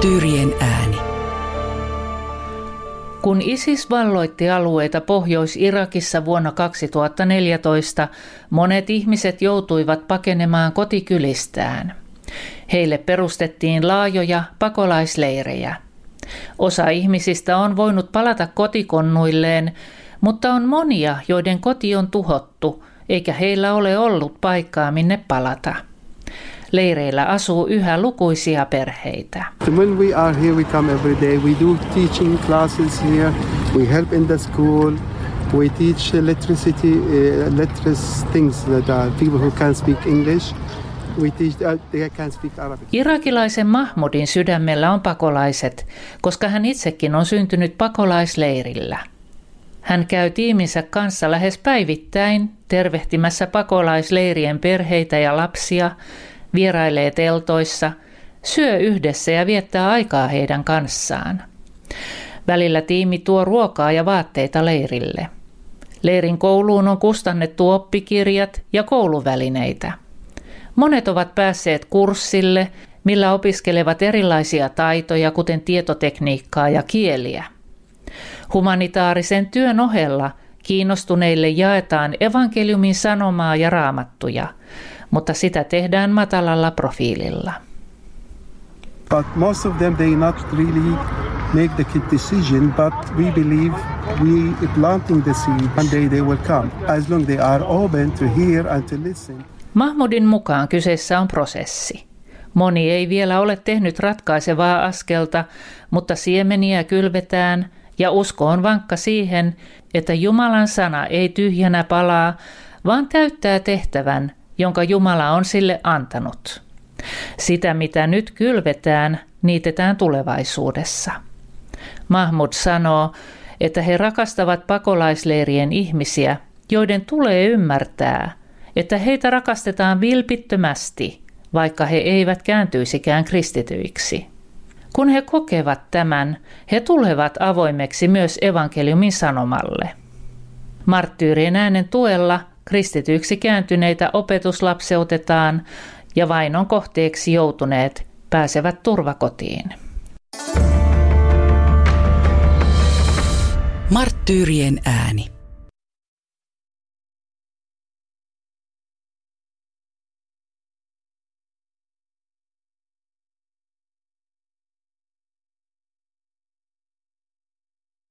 Marttyyrien ääni. Kun ISIS valloitti alueita Pohjois-Irakissa vuonna 2014, monet ihmiset joutuivat pakenemaan kotikylistään. Heille perustettiin laajoja pakolaisleirejä. Osa ihmisistä on voinut palata kotikonnuilleen, mutta on monia, joiden koti on tuhottu, eikä heillä ole ollut paikkaa minne palata. Leireillä asuu yhä lukuisia perheitä. When we are here, we come every day. We do teaching classes here. We help in the school. We teach literacy things that people who can't speak English. We teach they can't speak Arabic. Irakilaisen Mahmudin sydämellä on pakolaiset, koska hän itsekin on syntynyt pakolaisleirillä. Hän käy tiiminsä kanssa lähes päivittäin tervehtimässä pakolaisleirien perheitä ja lapsia, vierailee teltoissa, syö yhdessä ja viettää aikaa heidän kanssaan. Välillä tiimi tuo ruokaa ja vaatteita leirille. Leirin kouluun on kustannettu oppikirjat ja kouluvälineitä. Monet ovat päässeet kurssille, millä opiskelevat erilaisia taitoja, kuten tietotekniikkaa ja kieliä. Humanitaarisen työn ohella kiinnostuneille jaetaan evankeliumin sanomaa ja raamattuja, mutta sitä tehdään matalalla profiililla. But most of them they not really make the decision, but we believe we planting the seed. One day they will come, as long they are open to hear and to listen. Mahmudin mukaan kyseessä on prosessi. Moni ei vielä ole tehnyt ratkaisevaa askelta, mutta siemeniä kylvetään ja usko on vankka siihen, että Jumalan sana ei tyhjänä palaa, vaan täyttää tehtävän, jonka Jumala on sille antanut. Sitä, mitä nyt kylvetään, niitetään tulevaisuudessa. Mahmud sanoo, että he rakastavat pakolaisleirien ihmisiä, joiden tulee ymmärtää, että heitä rakastetaan vilpittömästi, vaikka he eivät kääntyisikään kristityiksi. Kun he kokevat tämän, he tulevat avoimeksi myös evankeliumin sanomalle. Marttyyrien äänen tuella kristityiksi kääntyneitä opetuslapseutetaan ja vainon kohteeksi joutuneet pääsevät turvakotiin. Marttyyrien ääni.